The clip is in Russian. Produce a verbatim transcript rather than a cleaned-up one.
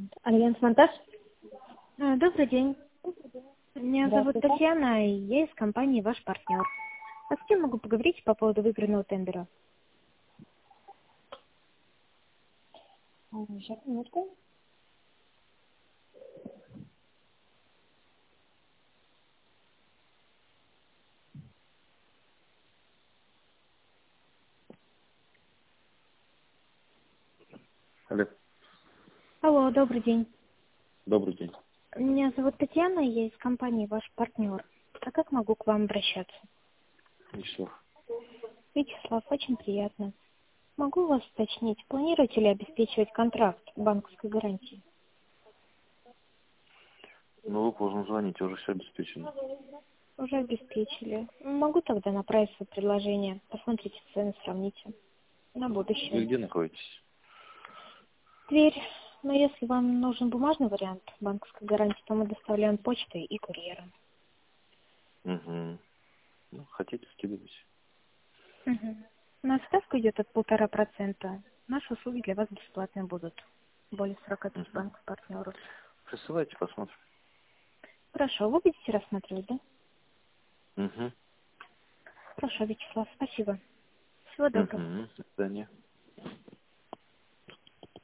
Альянс Монтаж? А, Добрый день. Меня зовут Здравствуйте. Татьяна, и я из компании «Ваш партнер». А с кем могу поговорить по поводу выигранного тендера? М, Сейчас, минутку. Алло, Алло, добрый день. добрый день. Меня зовут Татьяна, и я из компании «Ваш партнер». А как могу к вам обращаться? Вячеслав. Вячеслав, очень приятно. Могу вас уточнить, планируете ли обеспечивать контракт банковской гарантии? Ну, вы поздно звоните, уже все обеспечено. Уже обеспечили. Могу тогда направить свое предложение. Посмотрите цены, сравните. На Вы будущее. где находитесь? Дверь. Но если вам нужен бумажный вариант банковской гарантии, то мы доставляем почтой и курьером. Угу. Ну, хотите, скидывайте. Угу. На ставку идет от полтора процента. Наши услуги для вас бесплатные будут. Более сорока пяти Угу. банков партнеров. Присылайте, посмотрим. Хорошо, вы будете рассматривать, да? Угу. Хорошо, Вячеслав, спасибо. Всего доброго. Угу. До свидания.